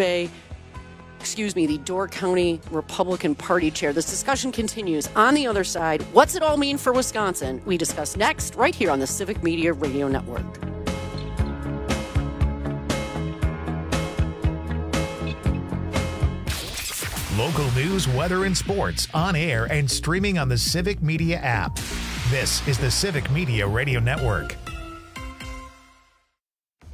the Door County Republican Party chair. This discussion continues on the other side. What's it all mean for Wisconsin? We discuss next right here on the Civic Media Radio Network.
Local news, weather, and sports on air and streaming on the Civic Media app. This is the Civic Media Radio Network.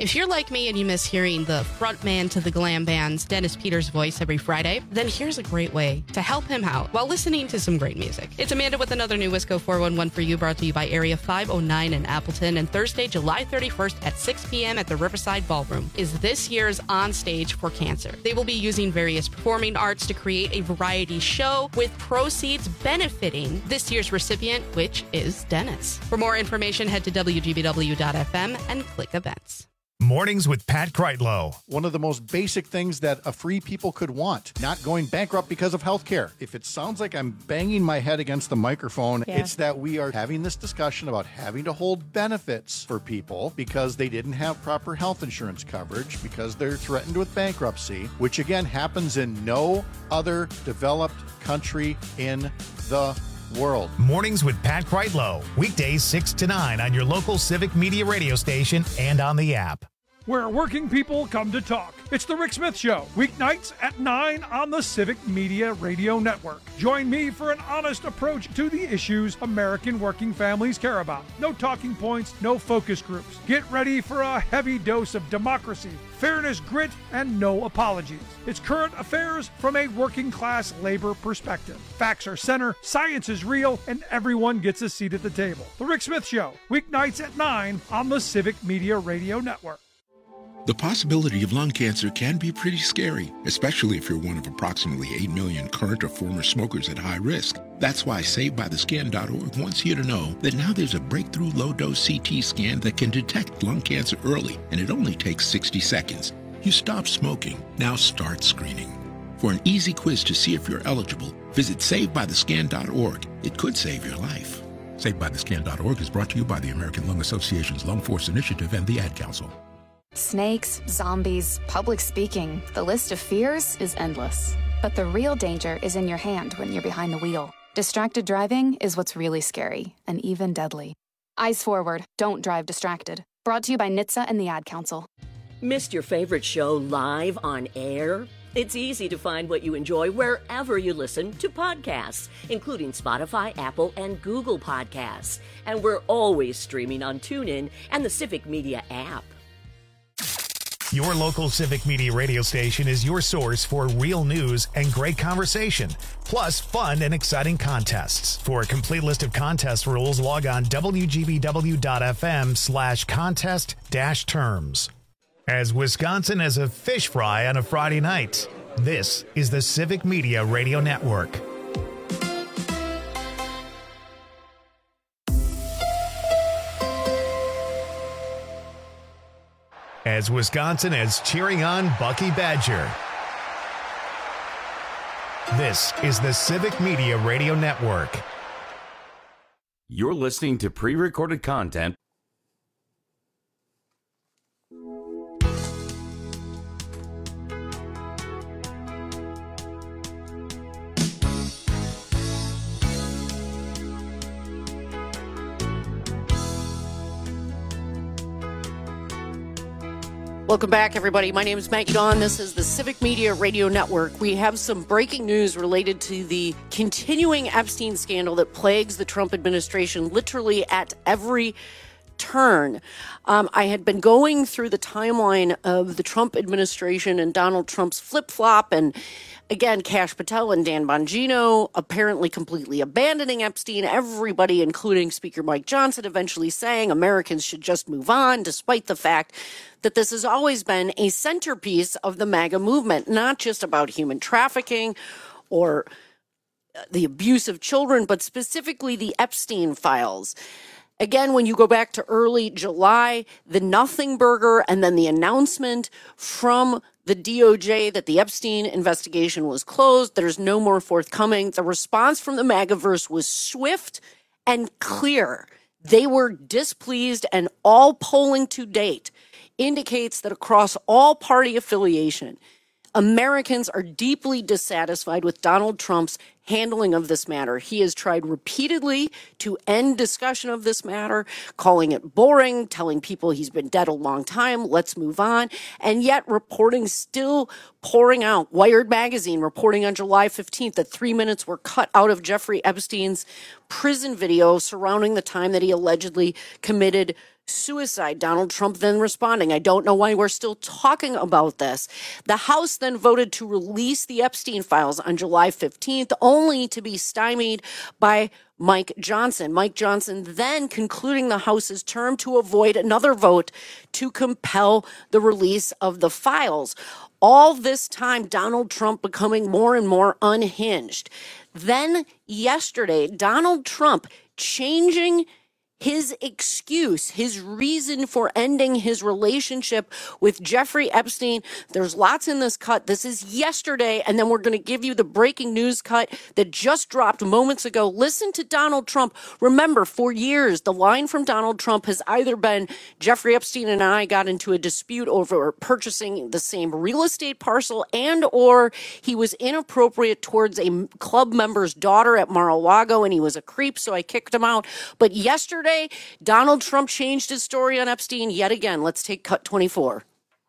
If you're like me and you miss hearing the frontman to the glam band's Dennis Peters voice every Friday, then here's a great way to help him out while listening to some great music. It's Amanda with another new Wisco 411 for you, brought to you by Area 509 in Appleton, and Thursday, July 31st at 6 p.m. at the Riverside Ballroom is this year's On Stage for Cancer. They will be using various performing arts to create a variety show with proceeds benefiting this year's recipient, which is Dennis. For more information, head to WGBW.FM and click events.
Mornings with Pat Kreitlow.
One of the most basic things that a free people could want, not going bankrupt because of health care. If it sounds like I'm banging my head against the microphone, it's that we are having this discussion about having to hold benefits for people because they didn't have proper health insurance coverage, because they're threatened with bankruptcy, which again happens in no other developed country in the world.
Mornings with Pat Kreitlow. Weekdays 6 to 9 on your local Civic Media radio station and on the app.
Where working people come to talk. It's The Rick Smith Show, weeknights at 9 on the Civic Media Radio Network. Join me for an honest approach to the issues American working families care about. No talking points, no focus groups. Get ready for a heavy dose of democracy, fairness, grit, and no apologies. It's current affairs from a working class labor perspective. Facts are center, science is real, and everyone gets a seat at the table. The Rick Smith Show, weeknights at 9 on the Civic Media Radio Network.
The possibility of lung cancer can be pretty scary, especially if you're one of approximately 8 million current or former smokers at high risk. That's why SaveByTheScan.org wants you to know that now there's a breakthrough low-dose CT scan that can detect lung cancer early, and it only takes 60 seconds. You stop smoking, now start screening. For an easy quiz to see if you're eligible, visit SaveByTheScan.org. It could save your life. SaveByTheScan.org is brought to you by the American Lung Association's Lung Force Initiative and the Ad Council.
Snakes, zombies, public speaking. The list of fears is endless. But the real danger is in your hand when you're behind the wheel. Distracted driving is what's really scary and even deadly. Eyes forward, don't drive distracted. Brought to you by NHTSA and the Ad Council.
Missed your favorite show live on air? It's easy to find what you enjoy wherever you listen to podcasts, including Spotify, Apple, and Google Podcasts. And we're always streaming on TuneIn and the Civic Media app.
Your local Civic Media radio station is your source for real news and great conversation, plus fun and exciting contests. For a complete list of contest rules, log on WGBW.FM/contest-terms. As Wisconsin has a fish fry on a Friday night, this is the Civic Media Radio Network. As Wisconsin is cheering on Bucky Badger. This is the Civic Media Radio Network.
You're listening to pre-recorded content.
Welcome back, everybody. My name is Maggie Dawn. This is the Civic Media Radio Network. We have some breaking news related to the continuing Epstein scandal that plagues the Trump administration literally at every turn. I had been going through the timeline of the Trump administration and Donald Trump's flip-flop, and again, Kash Patel and Dan Bongino apparently completely abandoning Epstein, everybody, including Speaker Mike Johnson, eventually saying Americans should just move on, despite the fact that this has always been a centerpiece of the MAGA movement, not just about human trafficking or the abuse of children, but specifically the Epstein files. Again, when you go back to early July, the nothing burger and then the announcement from the DOJ that the Epstein investigation was closed, there's no more forthcoming. The response from the MAGAverse was swift and clear. They were displeased, and all polling to date indicates that across all party affiliation, Americans are deeply dissatisfied with Donald Trump's handling of this matter. He has tried repeatedly to end discussion of this matter, calling it boring, telling people he's been dead a long time, let's move on. And yet reporting still pouring out. Wired magazine reporting on July 15th that 3 minutes were cut out of Jeffrey Epstein's prison video surrounding the time that he allegedly committed suicide. Donald Trump then responding, I don't know why we're still talking about this. The House then voted to release the Epstein files on July 15th, only to be stymied by Mike Johnson. Mike Johnson then concluding the House's term to avoid another vote to compel the release of the files. All this time, Donald Trump becoming more and more unhinged. Then yesterday, Donald Trump changing his excuse, his reason for ending his relationship with Jeffrey Epstein. There's lots in this cut. This is yesterday, and then we're going to give you the breaking news cut that just dropped moments ago. Listen to Donald Trump. Remember, for years, the line from Donald Trump has either been Jeffrey Epstein and I got into a dispute over purchasing the same real estate parcel, and or he was inappropriate towards a club member's daughter at Mar-a-Lago, and he was a creep, so I kicked him out. But yesterday, Donald Trump changed his story on Epstein yet again. Let's take cut 24.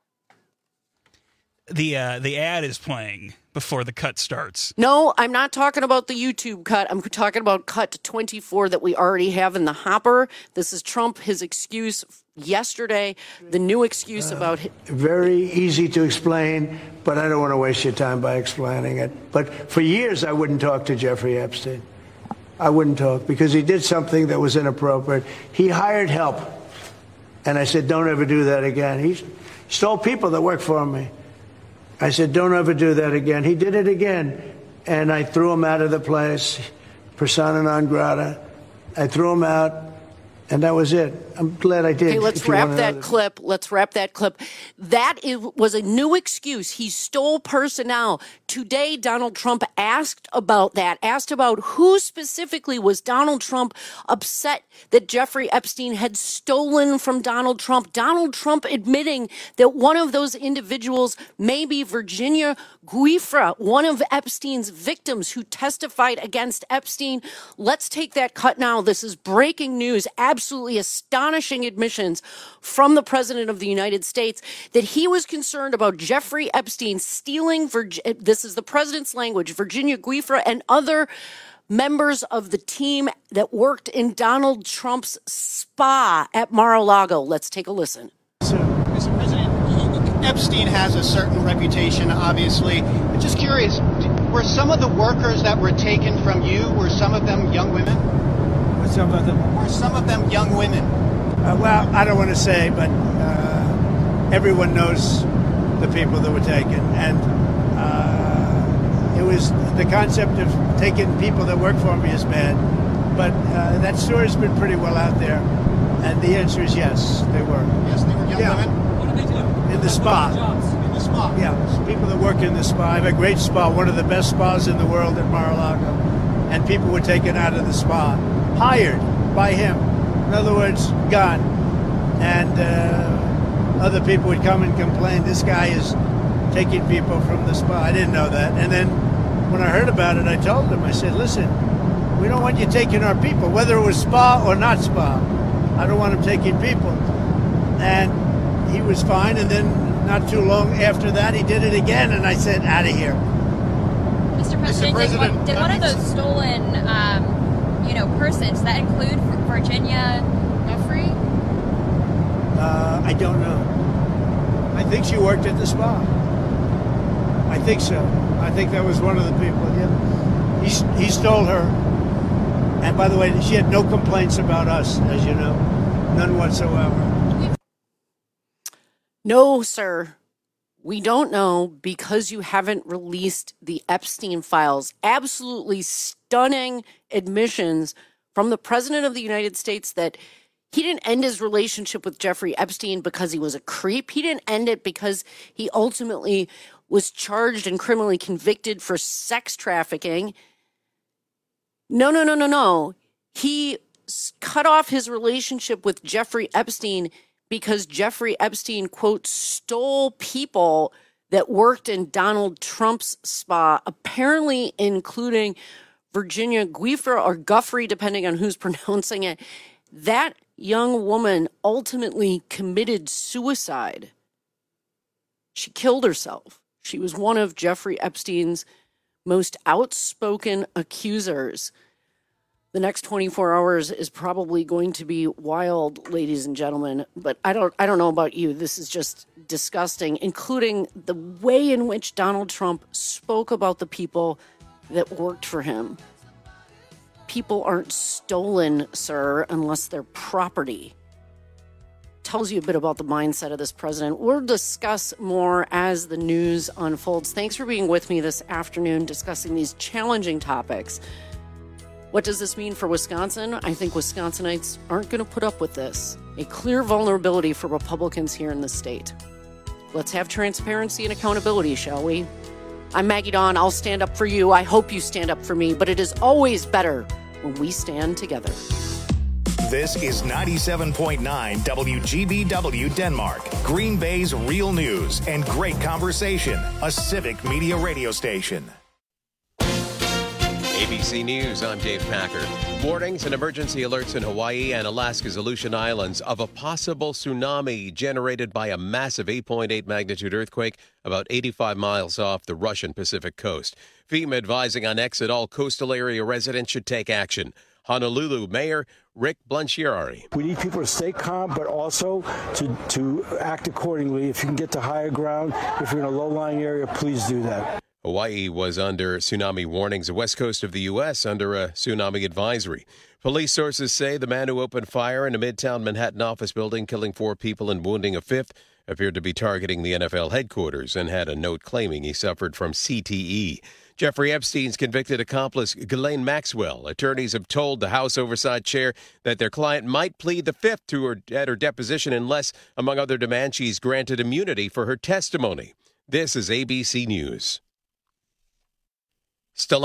The ad is playing before the cut starts.
No, I'm not talking about the YouTube cut. I'm talking about cut 24 that we already have in the hopper. This is Trump, his excuse yesterday, the new excuse about...
Very easy to explain, but I don't want to waste your time by explaining it. But for years, I wouldn't talk to Jeffrey Epstein. I wouldn't talk because he did something that was inappropriate. He hired help. And I said, don't ever do that again. He stole people that worked for me. I said, don't ever do that again. He did it again. And I threw him out of the place, persona non grata. I threw him out. And that was it. I'm glad I did.
Okay, let's wrap that clip. Let's wrap that clip. That was a new excuse. He stole personnel. Today, Donald Trump asked about that, asked about who specifically was Donald Trump upset that Jeffrey Epstein had stolen from Donald Trump. Donald Trump admitting that one of those individuals may be Virginia Giuffre, one of Epstein's victims who testified against Epstein. Let's take that cut now. This is breaking news. Absolutely astonishing admissions from the President of the United States that he was concerned about Jeffrey Epstein stealing, this is the President's language, Virginia Giuffre and other members of the team that worked in Donald Trump's spa at Mar-a-Lago. Let's take a listen.
Mr. President, Epstein has a certain reputation, obviously. I'm just curious, were some of the workers that were taken from you, were some of them young women?
Were some of them young women? Well, I don't want to say, but everyone knows the people that were taken. And it was the concept of taking people that work for me is bad. But that story's been pretty well out there. And the answer is yes, they were.
Yes, they were young women?
What did they do? In the spa.
In the spa?
Yeah, people that work in the spa. I have a great spa, one of the best spas in the world at Mar-a-Lago. And people were taken out of the spa, hired by him. In other words, gone. And other people would come and complain, this guy is taking people from the spa. I didn't know that. And then when I heard about it, I told them, I said, listen, we don't want you taking our people, whether it was spa or not spa. I don't want him taking people. And he was fine. And then not too long after that, he did it again. And I said, out of here.
Mr. President, did one of those stolen, persons, does that include Virginia Giuffre?
I don't know. I think she worked at the spa. I think so. I think that was one of the people. Yeah. He stole her. And by the way, she had no complaints about us, as you know. None whatsoever.
No, sir. We don't know because you haven't released the Epstein files. Absolutely stunning admissions from the President of the United States that he didn't end his relationship with Jeffrey Epstein because he was a creep. He didn't end it because he ultimately was charged and criminally convicted for sex trafficking. No. He cut off his relationship with Jeffrey Epstein because Jeffrey Epstein, quote, stole people that worked in Donald Trump's spa, apparently including Virginia Giuffre or Guffrey, depending on who's pronouncing it. That young woman ultimately committed suicide. She killed herself. She was one of Jeffrey Epstein's most outspoken accusers. The next 24 hours is probably going to be wild, ladies and gentlemen, but I don't know about you. This is just disgusting, including the way in which Donald Trump spoke about the people that worked for him. People aren't stolen, sir, unless they're property. Tells you a bit about the mindset of this president. We'll discuss more as the news unfolds. Thanks for being with me this afternoon discussing these challenging topics. What does this mean for Wisconsin? I think Wisconsinites aren't going to put up with this. A clear vulnerability for Republicans here in the state. Let's have transparency and accountability, shall we? I'm Maggie Dawn. I'll stand up for you. I hope you stand up for me, but it is always better when we stand together.
This is 97.9 WGBW Denmark, Green Bay's real news and great conversation, a civic media radio station.
ABC News, I'm Dave Packer. Warnings and emergency alerts in Hawaii and Alaska's Aleutian Islands of a possible tsunami generated by a massive 8.8 magnitude earthquake about 85 miles off the Russian Pacific coast. FEMA advising on exit. All coastal area residents should take action. Honolulu Mayor Rick Blanchiari.
We need people to stay calm, but also to act accordingly. If you can get to higher ground, if you're in a low-lying area, please do that.
Hawaii was under tsunami warnings. The west coast of the U.S. under a tsunami advisory. Police sources say the man who opened fire in a Midtown Manhattan office building, killing 4 people and wounding a 5th, appeared to be targeting the NFL headquarters and had a note claiming he suffered from CTE. Jeffrey Epstein's convicted accomplice, Ghislaine Maxwell. Attorneys have told the House Oversight Chair that their client might plead the 5th at her deposition unless, among other demands, she's granted immunity for her testimony. This is ABC News.